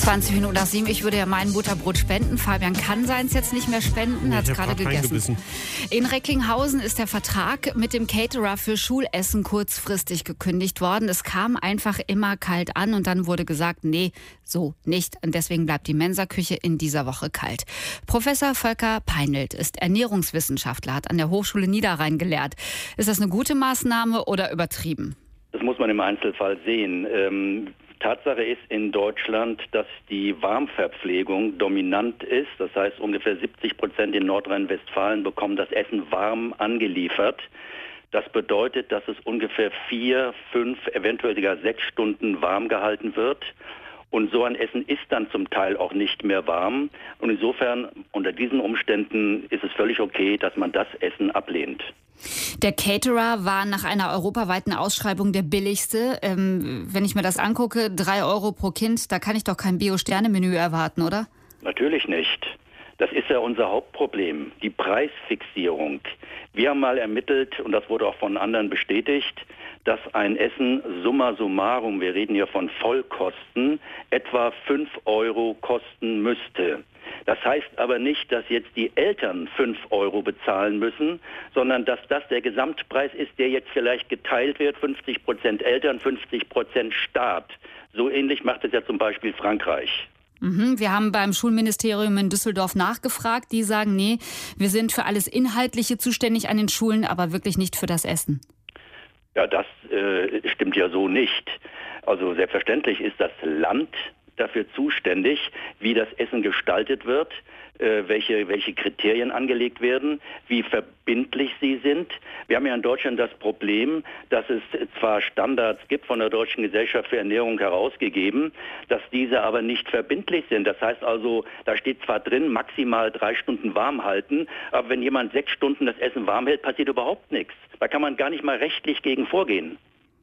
7:20. Ich würde ja mein Butterbrot spenden. Fabian kann seins jetzt nicht mehr spenden, hat es gerade gegessen. In Recklinghausen ist der Vertrag mit dem Caterer für Schulessen kurzfristig gekündigt worden. Es kam einfach immer kalt an und dann wurde gesagt, nee, so nicht. Und deswegen bleibt die Mensaküche in dieser Woche kalt. Professor Volker Peinelt ist Ernährungswissenschaftler, hat an der Hochschule Niederrhein gelehrt. Ist das eine gute Maßnahme oder übertrieben? Das muss man im Einzelfall sehen. Tatsache ist in Deutschland, dass die Warmverpflegung dominant ist. Das heißt, ungefähr 70% in Nordrhein-Westfalen bekommen das Essen warm angeliefert. Das bedeutet, dass es ungefähr 4, 5, eventuell sogar 6 Stunden warm gehalten wird. Und so ein Essen ist dann zum Teil auch nicht mehr warm. Und insofern, unter diesen Umständen ist es völlig okay, dass man das Essen ablehnt. Der Caterer war nach einer europaweiten Ausschreibung der billigste. Wenn ich mir das angucke, 3 Euro pro Kind, da kann ich doch kein Bio-Sterne-Menü erwarten, oder? Natürlich nicht. Das ist ja unser Hauptproblem, die Preisfixierung. Wir haben mal ermittelt, und das wurde auch von anderen bestätigt, dass ein Essen summa summarum, wir reden hier von Vollkosten, etwa 5 Euro kosten müsste. Das heißt aber nicht, dass jetzt die Eltern 5 Euro bezahlen müssen, sondern dass das der Gesamtpreis ist, der jetzt vielleicht geteilt wird, 50% Eltern, 50% Staat. So ähnlich macht es ja zum Beispiel Frankreich. Wir haben beim Schulministerium in Düsseldorf nachgefragt. Die sagen, nee, wir sind für alles Inhaltliche zuständig an den Schulen, aber wirklich nicht für das Essen. Ja, das stimmt ja so nicht. Also selbstverständlich ist das Land dafür zuständig, wie das Essen gestaltet wird, welche Kriterien angelegt werden, wie verbindlich sie sind. Wir haben ja in Deutschland das Problem, dass es zwar Standards gibt von der Deutschen Gesellschaft für Ernährung herausgegeben, dass diese aber nicht verbindlich sind. Das heißt also, da steht zwar drin, maximal 3 Stunden warm halten, aber wenn jemand 6 Stunden das Essen warm hält, passiert überhaupt nichts. Da kann man gar nicht mal rechtlich gegen vorgehen.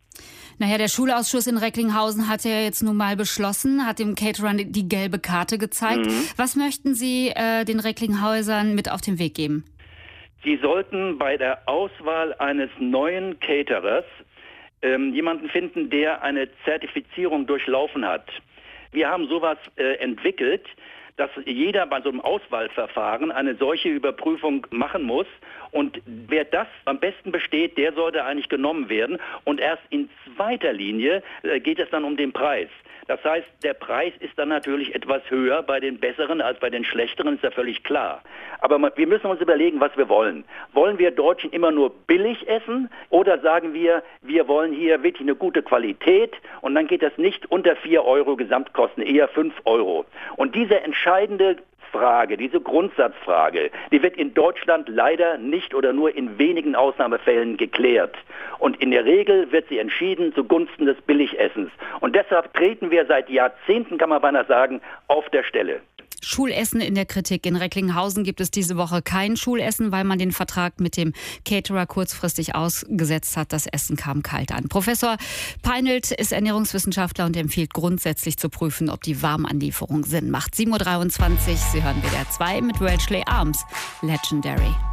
Naja, der Schulausschuss in Recklinghausen hat ja jetzt nun mal beschlossen, hat dem Caterer die gelbe Karte gezeigt. Was möchten Sie den Recklinghäusern mit auf den Weg geben? Sie sollten bei der Auswahl eines neuen Caterers jemanden finden, der eine Zertifizierung durchlaufen hat. Wir haben sowas entwickelt, dass jeder bei so einem Auswahlverfahren eine solche Überprüfung machen muss. Und wer das am besten besteht, der sollte eigentlich genommen werden. Und erst in zweiter Linie geht es dann um den Preis. Das heißt, der Preis ist dann natürlich etwas höher bei den besseren als bei den schlechteren, ist ja völlig klar. Aber wir müssen uns überlegen, was wir wollen. Wollen wir Deutschen immer nur billig essen oder sagen wir, wir wollen hier wirklich eine gute Qualität und dann geht das nicht unter 4 Euro Gesamtkosten, eher 5 Euro. Und diese entscheidende Frage, diese Grundsatzfrage, die wird in Deutschland leider nicht oder nur in wenigen Ausnahmefällen geklärt. Und in der Regel wird sie entschieden zugunsten des Billigessens. Und deshalb treten wir seit Jahrzehnten, kann man beinahe sagen, auf der Stelle. Schulaessen in der Kritik. In Recklinghausen gibt es diese Woche kein Schulessen, weil man den Vertrag mit dem Caterer kurzfristig ausgesetzt hat. Das Essen kam kalt an. Professor Peinelt ist Ernährungswissenschaftler und empfiehlt grundsätzlich zu prüfen, ob die Warmanlieferung Sinn macht. 7:23 Uhr, Sie hören WDR 2 mit Racheley Arms. Legendary.